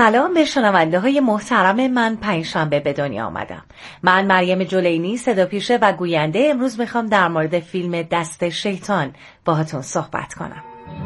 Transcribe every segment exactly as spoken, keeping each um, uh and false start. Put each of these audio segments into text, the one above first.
سلام به شنونده های محترم من. پنجشنبه به دنیا آمدم. من مریم جلینی، صداپیشه و گوینده. امروز میخوام در مورد فیلم دست شیطان باهاتون صحبت کنم.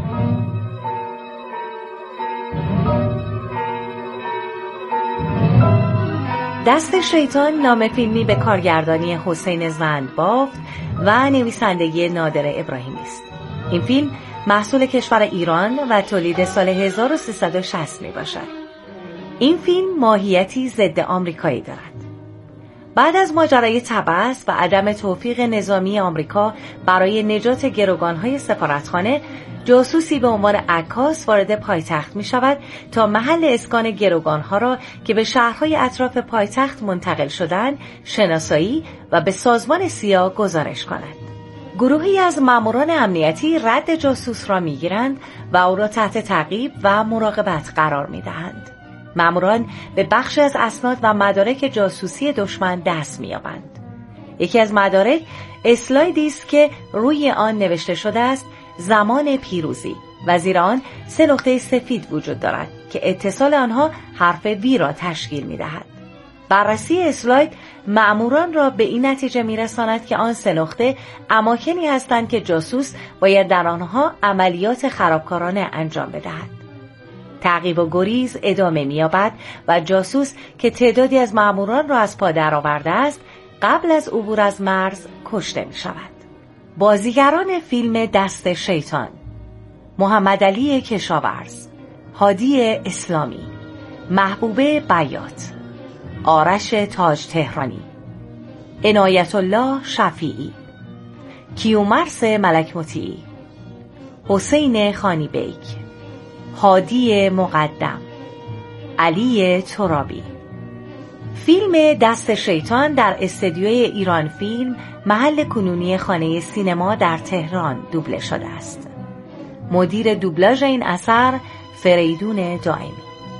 دست شیطان نام فیلمی به کارگردانی حسین زندبافت و نویسندگی نادر ابراهیمی است. این فیلم محصول کشور ایران و تولید سال هزار و سیصد و شصت می باشد. این فیلم ماهیتی ضد آمریکایی دارد. بعد از ماجرای طبس و عدم توفیق نظامی آمریکا برای نجات گروگان‌های سفارتخانه، جاسوسی به عنوان عکاس وارد پایتخت می شود تا محل اسکان گروگان‌ها را که به شهرهای اطراف پایتخت منتقل شدند شناسایی و به سازمان سیا گزارش کند. گروهی از ماموران امنیتی رد جاسوس را می گیرند و او را تحت تعقیب و مراقبت قرار می دهند. ماموران به بخشی از اسناد و مدارک جاسوسی دشمن دست می‌یابند. یکی از مدارک اسلایدی است که روی آن نوشته شده است زمان پیروزی و زیر آن سه نقطه سفید وجود دارد که اتصال آنها حرف وی را تشکیل می‌دهد. بررسی اسلاید ماموران را به این نتیجه می‌رساند که آن سه نقطه اماکنی هستند که جاسوس باید در آنها عملیات خرابکارانه انجام بدهد. تعقیب و گریز ادامه می‌یابد و جاسوس که تعدادی از ماموران را از پا درآورده است قبل از عبور از مرز کشته می‌شود. بازیگران فیلم دست شیطان: محمدعلی کشاورز، هادی اسلامی، محبوبه بیات، آرش تاج تهرانی، عنایت الله شفیعی، کیومرث ملک مطیعی، حسین خانی بیگ، هادی مقدم، علی ترابی. فیلم دست شیطان در استدیوی ایران فیلم محل کنونی خانه سینما در تهران دوبله شده است. مدیر دوبلاژ این اثر فریدون دائمی.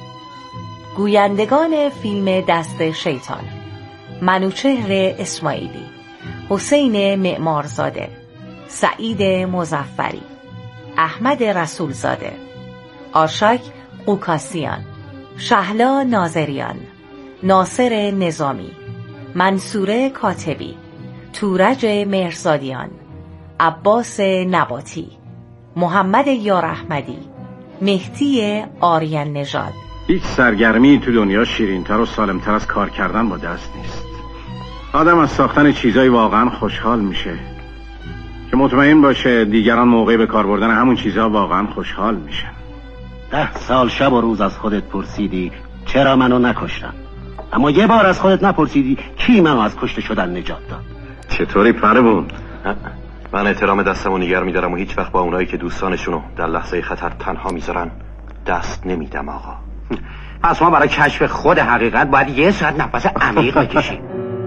گویندگان فیلم دست شیطان: منوچهر اسماعیلی، حسین معمارزاده، سعید مظفری، احمد رسولزاده، آرشاک قوکاسیان، شهلا ناظریان، ناصر نظامی، منصور کاتبی، تورج مهرزادیان، عباس نباتی، محمد یار احمدی، مهدی آریان نژاد. هیچ سرگرمی تو دنیا شیرین‌تر و سالم‌تر از کار کردن با دست نیست. آدم از ساختن چیزایی واقعا خوشحال میشه که مطمئن باشه دیگران موقع به کار بردن همون چیزها واقعا خوشحال میشن. ده سال شب و روز از خودت پرسیدی چرا منو نکشتم، اما یه بار از خودت نپرسیدی کی منو از کشته شدن نجات داد. چطوری پروون؟ من احترام دستمو نگر میدارم و هیچ وقت با اونایی که دوستانشونو در لحظه خطر تنها میذارن دست نمیدم آقا. پس ما برای کشف خود حقیقت باید یه ساعت نفس عمیق بکشیم.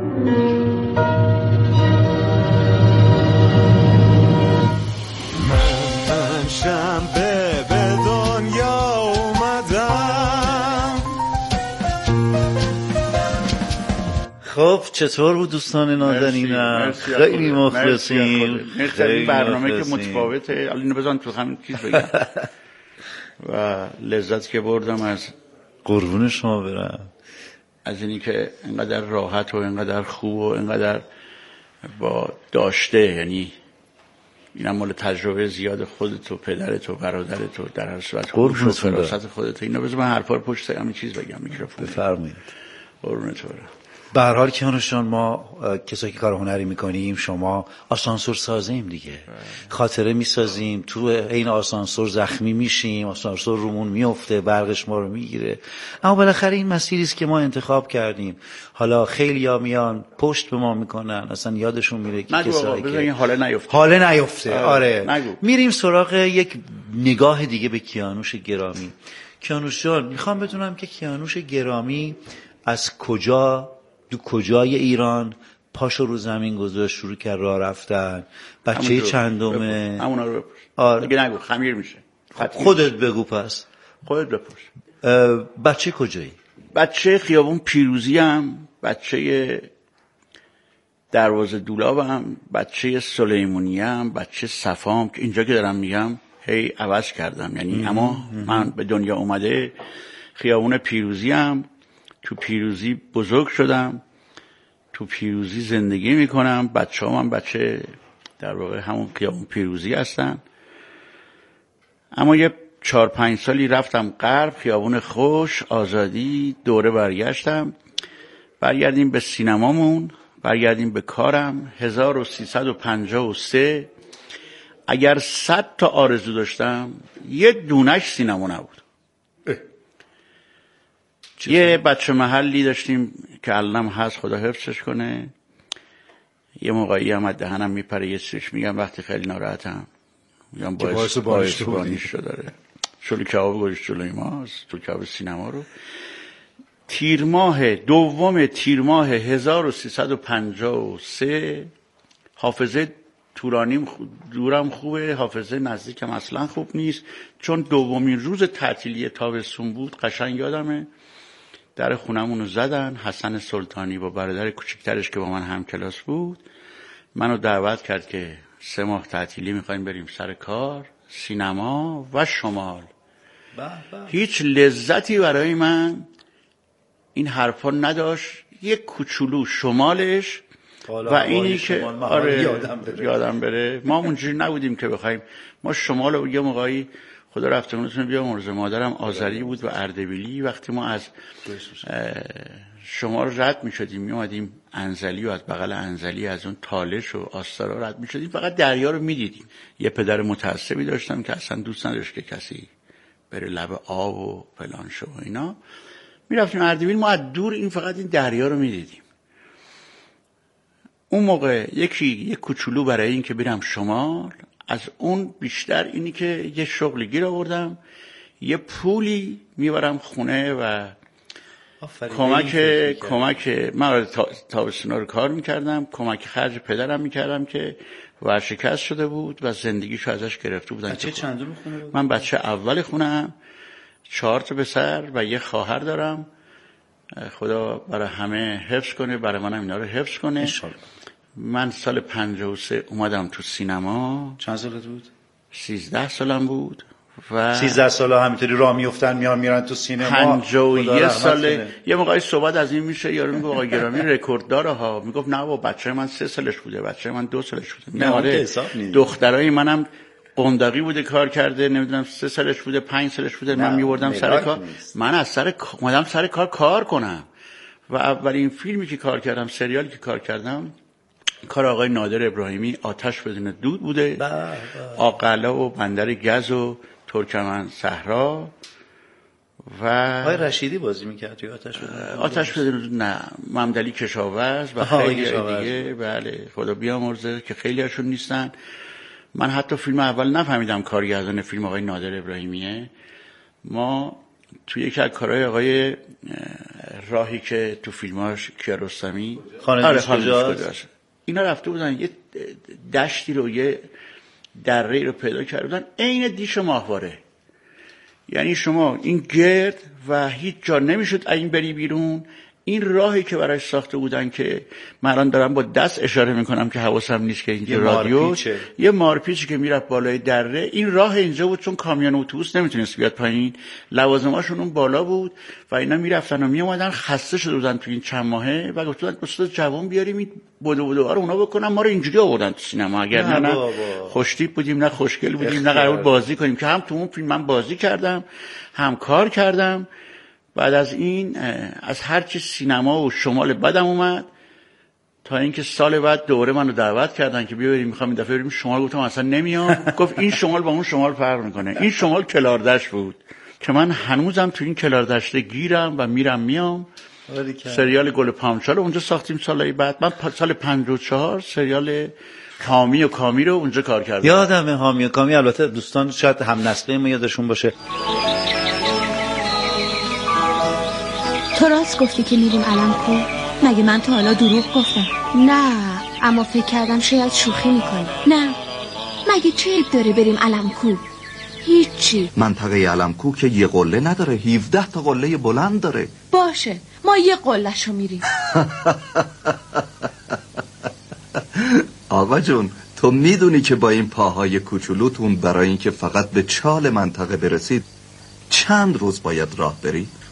من شنبه به دنیا اومدم. خب چطور بود دوستان نازنینم؟ خیلی مخلصیم. خیلی برنامه که متفاوته. حالا اینو بزن تو همین چیز بگم. و لذت که بردم از قربون شما برم از اینی که اینقدر راحت و اینقدر خوب و اینقدر با داشته، یعنی اینم مال تجربه زیاد خودت و پدرت و برادرت و در هر صورت خوش و فراست خودت. اینو بذار من حرفا رو پشت همین چیز بگم میکروفون. بفرمایید. قربونت برم. به هر حال کیانوشان، ما کسایی که کار هنری میکنیم، شما آسانسور سازیم دیگه. خاطره میسازیم، تو این آسانسور زخمی میشیم، آسانسور رومون میفته، برقش ما رو میگیره. اما بالاخره این مسیری است که ما انتخاب کردیم. حالا خیلیا میان پشت به ما میکنن، اصلا یادشون میره که کسایی که حاله نیفته حاله نیفته آره نگو. میریم سراغ یک نگاه دیگه به کیانوش گرامی. کیانوش جان، میخوام بدونم که کیانوش گرامی از کجا، دو کجای ایران پاشو رو زمین گذاشت، شروع کرد راه رفتن؟ بچه چندمه؟ همونا رو بپرس. آره. دیگه نگو خمیر میشه. خودت بگو پس. خودت بپرس. بچه کجایی؟ بچه خیابون پیروزی هم، بچه دروازه دولابم، بچه سلیمونی هم، بچه صفام که اینجا که دارم میگم هی عوض کردم. یعنی اما من به دنیا اومده خیابون پیروزی هم تو پیروزی بزرگ شدم، تو پیروزی زندگی میکنم. بچه هم, هم بچه در واقع همون خیابون پیروزی هستن. اما یه چهار پنج سالی رفتم غرب، خیابون خوش، آزادی، دوره برگشتم. برگردیم به سینمامون، برگردیم به کارم. هزار و سیصد و پنجاه و سه اگر صد تا آرزو داشتم یه دونش سینما نبود. یه بچه محلی داشتیم که الانم هست، خدا حفظش کنه. یه موقعی هم از دهنم میپره یه سرش میگم وقتی خیلی ناراحتم میگم باعث باعث بانیش شده داره. شلو کباب گوشت جلوی ماست تو کباب سینما رو. تیر ماه دوم تیر ماه هزار و سیصد و پنجاه و سه، حافظه تورانیم دورم خوبه، حافظه نزدیکم اصلا خوب نیست، چون دومین روز تعطیلی تابستون بود. قشنگ یادمه در خونمونو زدن، حسن سلطانی با برادر کوچیکترش که با من هم کلاس بود منو دعوت کرد که سه ماه تعطیلی میخوایم بریم سر کار، سینما و شمال. با با. هیچ لذتی برای من این حرفا نداشت. یک کوچولو شمالش و اینی که آره یادم بره. یادم بره ما اونجوری نبودیم که بخوایم. ما شمال رو یه موقعی خدا رفتمونتون بیا مرز مادرم آذری بود و اردبیلی. وقتی ما از شمال رد می شدیم می اومدیم انزلی و از بغل انزلی از اون تالش و آستارا رد می شدیم، فقط دریا رو می دیدیم. یه پدر متعصبی داشتم که اصلا دوست نداشت که کسی بره لب آب و فلان شو و اینا. می رفتیم اردبیل، ما از دور این فقط این دریا رو می دیدیم. اون موقع یکی یک کوچولو برای این که برم شمال، از اون بیشتر اینی که یه شغلی گیر آوردم، یه پولی میبرم خونه و کمک کمک من تابستونا رو کار میکردم، کمک خرج پدرم میکردم که ورشکست شده بود و زندگیشو ازش گرفته بودن. بچه چندم خونه بود؟ من بچه اول خونم، چهار تا پسر و یه خواهر دارم. خدا برای همه حفظ کنه، برای منم اینا رو حفظ کنه انشالله. من سال پنجاه و سه اومدم تو سینما. چند سالت بود؟ سیزده سالم بود و سیزده ساله همینطوری راه میافتن میان میرن تو سینما. پنجاه و یک ساله یه موقعی صحبت از این میشه، یارو میگه آقا گرامی رکورد داره ها، میگفت نه بابا بچه من سه سالش بوده، بچه من دو سالش بوده. نه آره دخترای منم قندقی بوده کار کرده، نمیدونم سه سالش بوده پنج سالش بوده، من میبردم سر کار. نیست. من از سر اومدم سر کار کار کنم و اولین فیلمی که کار کردم، سریالی که کار کردم کار آقای نادر ابراهیمی، آتش بدون دود بوده. آقلا و بندر گز و ترکمن صحرا و آقای رشیدی بازی میکرد توی آتش بدون دود. آتش بدون دود نه، ممدلی کشاورز و خیلی دیگه. بله خدا بیامرزه که خیلی هاشون نیستن. من حتی فیلم اول نفهمیدم کارگردان فیلم آقای نادر ابراهیمیه. ما توی یکی از کارهای آقای راهی که تو فیلماش کیارستمی خانه کجاست اینا رفته بودن یه دشتی رو یه دره رو پیدا کرده بودن عین دیش ماهواره، یعنی شما این گرد و هیچ جا نمیشد این بری بیرون. این راهی که براش ساخته بودن که من الان دارم با دست اشاره میکنم که حواسم نیست که این رادیو مارپیچه. یه مارپیچی که میرفت بالای دره، این راه اینجا بود چون کامیون اتوبوس نمیتونست بیاد پایین، لوازماشون اون بالا بود و اینا میرفتن و میومدن خسته شده بودن تو این چند ماهه و گفتن استاد جوان بیاریم این بدو بدو رو اونا بکنن، ما رو اینجوری آوردن تو سینما. اگر نه نه خوشتیپ بودیم نه خوشگل بودیم نه قرار بازی کنیم، که هم تو اون فیلم من بازی کردم هم کار کردم. بعد از این از هرچی سینما و شمال بدم اومد تا اینکه سال بعد دوره منو دعوت کردن که بیا بریم میخوام این دفعه بریم شمال. گفتم اصلا نمیام. گفت این شمال با اون شمال فرق میکنه. این شمال کلاردشت بود که من هنوزم تو این کلاردشت گیرم و میرم میام. سریال گل پامچال اونجا ساختیم سالهای بعد. من سال پنجاه و چهار سریال حامی و کامی رو اونجا کار کردم. یادمه حامی و کامی. البته دوستان شاید هم نسله ما یادشون باشه. تو راست گفتی که میریم علم‌کو؟ مگه من تا حالا دروغ گفتم؟ نه اما فکر کردم شاید شوخی میکنی. نه مگه چه عیب داره بریم علم‌کو؟ هیچی. منطقه علم‌کو که یه قله نداره، هفده تا قله بلند داره. باشه ما یه قله‌شو میریم. آقا جون تو میدونی که با این پاهای کوچولوتون برای اینکه فقط به چال منطقه برسید چند روز باید راه برید؟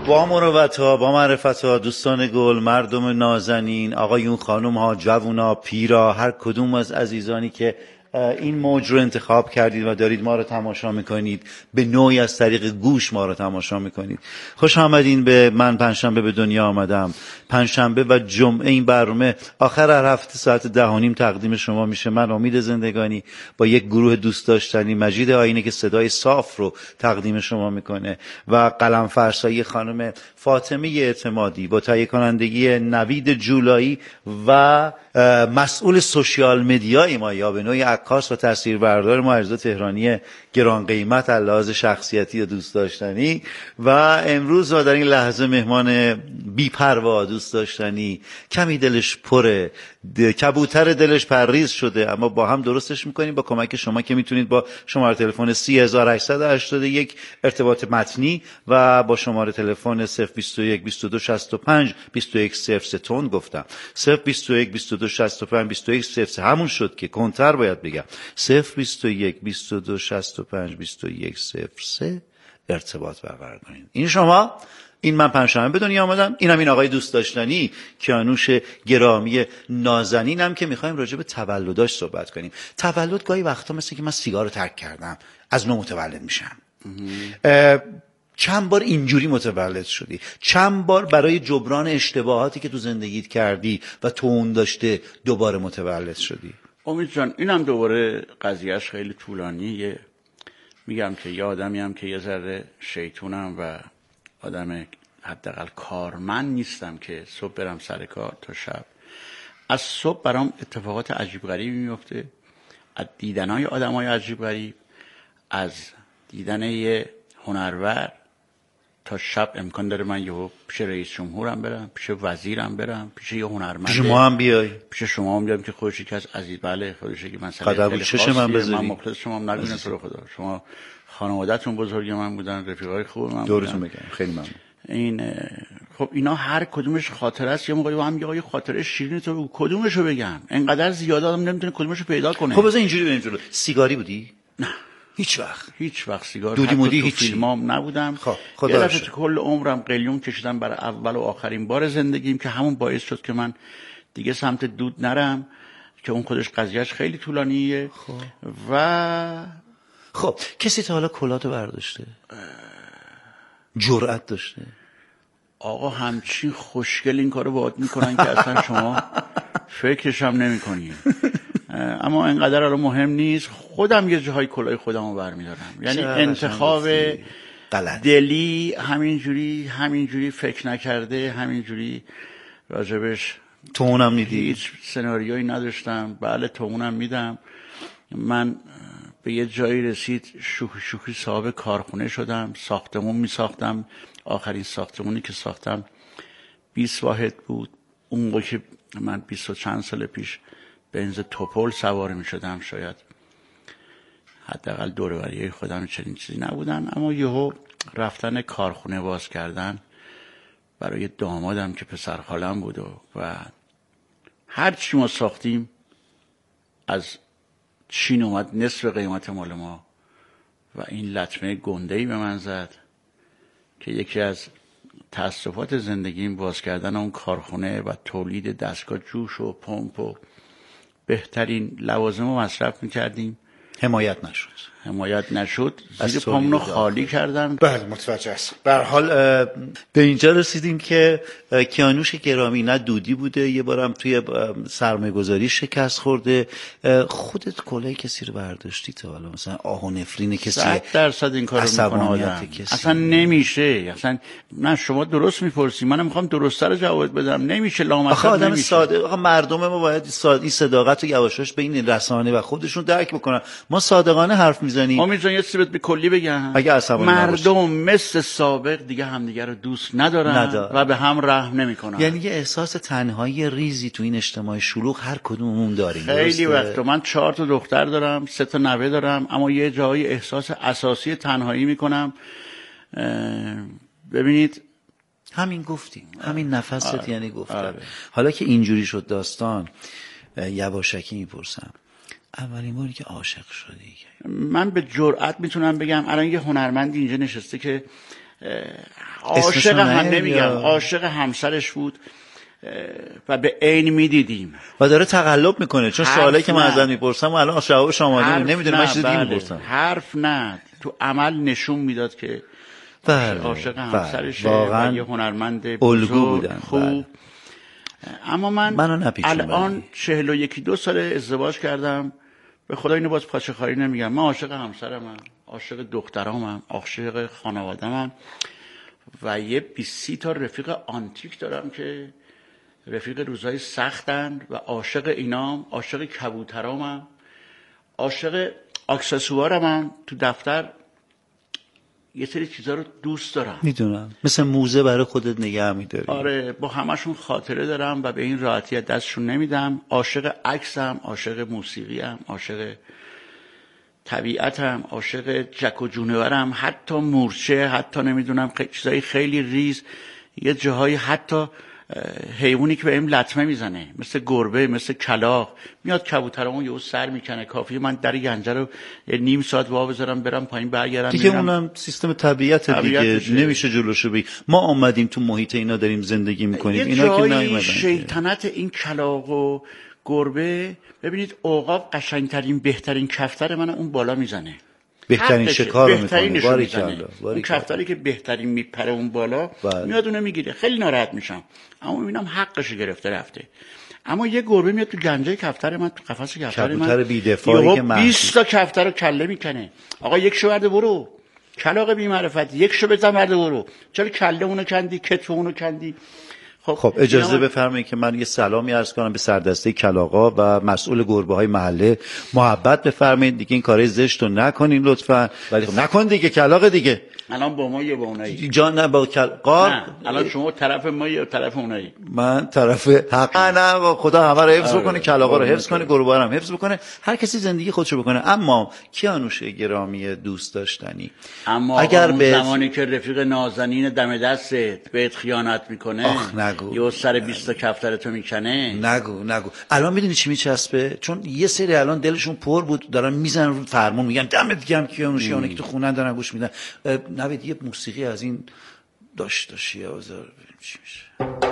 با مروت ها، با معرفت ها، دوستان گل، مردم نازنین، آقایون، خانم ها، جوونا، پیرا، هر کدوم از عزیزانی که این موج رو انتخاب کردید و دارید ما رو تماشا میکنید، به نوعی از طریق گوش ما رو تماشا میکنید. خوش آمدین به من پنجشنبه به دنیا آمدم. پنجشنبه و جمعه این برنامه آخر هر هفته ساعت ده و نیم تقدیم شما میشه. من امید زندگانی با یک گروه دوست داشتنی، مجید آینه که صدای صاف رو تقدیم شما میکنه و قلم فرسایی خانم فاطمه اعتمادی با تهیه کنندگی نوید جولایی و مسئول سوشیال مدیای ما یا به نوعی عکاس و تصویربردار ما عرض تهرانی گران قیمت لحاظ شخصیتی و دوست داشتنی و امروز و در این لحظه مهمان بی‌پروا دوست داشتنی، کمی دلش پره، کبوتر دلش پریز شده، اما با هم درستش میکنیم با کمک شما که میتونید با شماره تلفن سی هزار و هشتصد و هشتاد و یک ارتباط متنی و با شماره تلفن صفر بیست و یک بیست و دو شصت و پنج بیست و یک صفر سه تون گفتم صفر بیست و یک بیست و دو شصت و پنج بیست و یک صفر سه همون شد که کنتر باید بگم صفر بیست و یک بیست و دو شصت و پنج بیست و یک صفر سه ارتباط برقرار کنید. این شما، این من پنجشنبه به دنیا آمدم، اینم این آقای دوست داشتنی کیانوش گرامی نازنینم که میخوایم راجع به تولداش صحبت کنیم. تولد گاهی وقتا مثل که من سیگار رو ترک کردم از نو متولد میشم. چند بار اینجوری متولد شدی؟ چند بار برای جبران اشتباهاتی که تو زندگیت کردی و تو اون داشته دوباره متولد شدی؟ امید جان اینم دوباره قضیهش خیلی طولانیه. میگم که یه آدمی هم که یه ذره شیطونم و آدم حداقل کارمند نیستم که صبح برم سر کار تا شب. از صبح برام اتفاقات عجیب غریبی میفته، از دیدنهای آدمای عجیب غریب، از دیدن یه هنرور تا شب امکان داره من یهو پیش رئیس جمهورم برم، پیش وزیرم برم، پیش یه هنرمند، پیش ما هم بیای، پیش شما هم بیام که خودش یکی از عزیز بله خودش که مثلا قدر بود چش من بذاری. من مخلص شما هم نگوینم تو رو خدا. شما خانواده‌تون بزرگ من بودن، رفیقای خوب من دورتون بگم، خیلی ممنون. این خب اینا هر کدومش خاطره است. یه موقعی با هم میگه خاطره شیرین تو کدومشو بگم؟ انقدر زیاد آدم نمیتونه کدومشو پیدا کنه. خب بذار اینجوری بریم جلو. سیگاری بودی؟ نه هیچ وقت هیچ وقت سیگار دودی مودی هیچ فیلمام نبودم. خب خدا یه دفعه تو کل عمرم قلیون کشیدم برای اول و آخرین بار زندگیم که همون باعث شد که من دیگه سمت دود نرم که اون خودش قضیهش خیلی طولانیه. خب. و خب کسی تا حالا کلاتو برداشته؟ جرأت داشته؟ آقا همچین خوشگل این کارو باهات میکنن که اصلا شما فکرش هم نمیکنی. اما اینقدر الان مهم نیست. خودم یه جاهای کلاه خودمو برمیدارم. یعنی انتخاب دلی همینجوری همینجوری فکر نکرده، همینجوری راجبش تو اونم میدی؟ هیچ سناریویی نداشتم. بله تو اونم میدم. من به یه جایی رسید شوخی شوخی صاحب کارخونه شدم، ساختمون می ساختم. آخرین ساختمونی که ساختم بیست واحد بود. اون موقع که من بیست و چند سال پیش بنز توپول سوار می شدم شاید حداقل دور و بریای خودم چنین چیزی نبودن. اما یهو رفتن کارخونه باز کردن برای دامادم که پسر خالم بود و, و هر چی ما ساختیم از چین اومد نصف قیمت مال ما و این لطمه گنده‌ای به من زد که یکی از تأسفات زندگیم باز کردن اون کارخونه و تولید دستگاه جوش و پمپ و بهترین لوازم رو مصرف میکردیم. حمایت نشد حمایت نشد زیر پامونو خالی کردن. بله متوجه هستم. به هر حال به اینجا رسیدیم که کیانوش گرامی نه دودی بوده، یه بارم توی سرمایه‌گذاری شکست خورده. خودت کلاه کسی رو برداشتی تا حالا؟ مثلا آه و نفرین کسی؟ صد درصد این کارو میکنه آدم. اصلا نمیشه. اصلا نه شما درست میپرسی، منم میخوام درست رو جواب بدم. نمیشه لامصب. آخه آدم ساده، آخه مردم ما باید این صداقت و یواشاش بین رسانه و خودشون درک بکنن. ما صادقانه حرف میزنیم. امید جان یه چیزی به کلی بگم. اگه عصبانی مردم مثل سابق دیگه همدیگه رو دوست ندارن ندار. و به هم رحم نمیکنن. یعنی یه احساس تنهایی ریزی تو این اجتماع شلوغ هر کدوممون داریم. خیلی وقت من چهار تا دختر دارم، سه تا نوه دارم، اما یه جایی احساس اساسی تنهایی میکنم. ببینید همین گفتیم، همین نفست آره. یعنی گفتم. آره. حالا که اینجوری شد داستان، یواشکی میپرسم اولین باری که عاشق شدی؟ من به جرئت میتونم بگم الان یه هنرمندی اینجا نشسته که عاشق هم نمیگم، عاشق همسرش بود و به عین میدیدیم و داره تقلب میکنه. چون سوالی که من ازت میپرسم الان جوابش آماده نمیدونه، من چیز دیگه میپرسم. حرف نه، تو عمل نشون میداد که بله عاشق بله. همسرشه واقعا و یه هنرمند الگو بودن خوب. بله. اما من منو الان چهل و یکی دو سال ازدواج کردم، به خدا اینو باز پاچه خاری نمیگم. من عاشق همسرمم، عاشق دخترامم، عاشق خانواده‌ام و یه بیست تا رفیق آنتیک دارم که رفیق روزهای سختن و عاشق اینام، عاشق کبوترامم، عاشق اکسسوارمم. تو دفتر یه سری چیزا رو دوست دارم، میدونم، مثل موزه برای خودت نگه میداری. آره، با همشون خاطره دارم و به این راحتی دستشون نمیدم. عاشق عکسم، عاشق موسیقیم، عاشق طبیعتم، عاشق جک و جونورم، حتی مورچه، حتی نمیدونم چیزای خیلی ریز، یه جاهایی حتی حیوانی که بهم لطمه میزنه مثل گربه، مثل کلاغ، میاد کبوترامو یهو سر میکنه، کافیه من در گنجه رو نیم ساعت وا بذارم برم پایین برگردم دیگه. اونم سیستم طبیعت دیگه، نمیشه جلوشو بگیر. ما اومدیم تو محیط اینا داریم زندگی میکنیم، اینا که نیومدن. شیطنت این کلاغ و گربه، ببینید عقاب قشنگترین بهترین کفتر من اون بالا میزنه، بهترین شکار رو میکنه. باری کلا اون کفتری که بهترین میپره اون بالا بله. میاد اونو میگیره، خیلی ناراحت میشم، اما میبینم حقش گرفته رفته. اما یه گربه میاد تو گنجه کفتر من، تو قفس کفتر من، کبوتر بی‌دفاعی که من بیست تا کفتر رو کله میکنه. آقا یک شو برده برو، کلاغ بی معرفت، یک شو بزن برده برو، چرا کله اونو کندی، کتف اونو کندی؟ خب, خب اجازه بفرمایید که من یه سلامی عرض کنم به سردسته کلاغا و مسئول گربه‌های محله. محبت بفرمایید دیگه این کارای زشت رو نکنین لطفا. ولی خب نکن دیگه، کلاغ دیگه. الان با ما یه با اونایی جان نه با کلاغ. الان شما طرف ما یا طرف اونایی؟ من طرف حق. نه با خدا همه رو حفظ بکنه، کلاغا رو حفظ کنه، گربه‌ها رو هم حفظ بکنه، هر کسی زندگی خودشو بکنه. اما کیانوش گرامی دوست داشتنی، اما اگر اون به زمانی که رفیق نازنین دم دستت بهت خیانت میکنه، آخ نگو، یه سر بیست تا کفترتو میکنه، نگو نگو. الان میدونی چی میچسبه؟ چون یه سری الان دلشون پر بود دارن میزنن رو فرمون، میگن دمت گرم کیانوش، اونایی که تو خونن دارن گوش میدن. نوید یه موسیقی از این داشت داشتی آزار ببینیم چی میشه.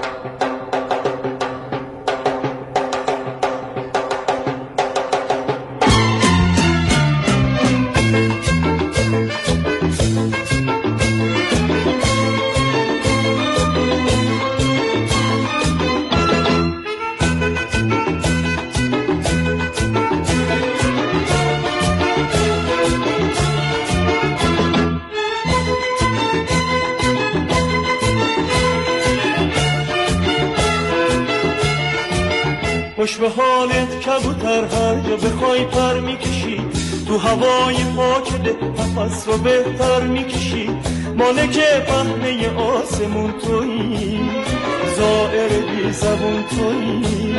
خوش به حالت کبوتر، هر جا بخوای پر میکشی، تو هوای پاک ده نفس رو بهتر میکشی، مالک پهنه آسمون تویی، زائر بی زبون تویی،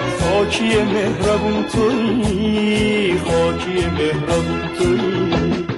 خاکی مهربون تویی، خاکی مهربون تویی.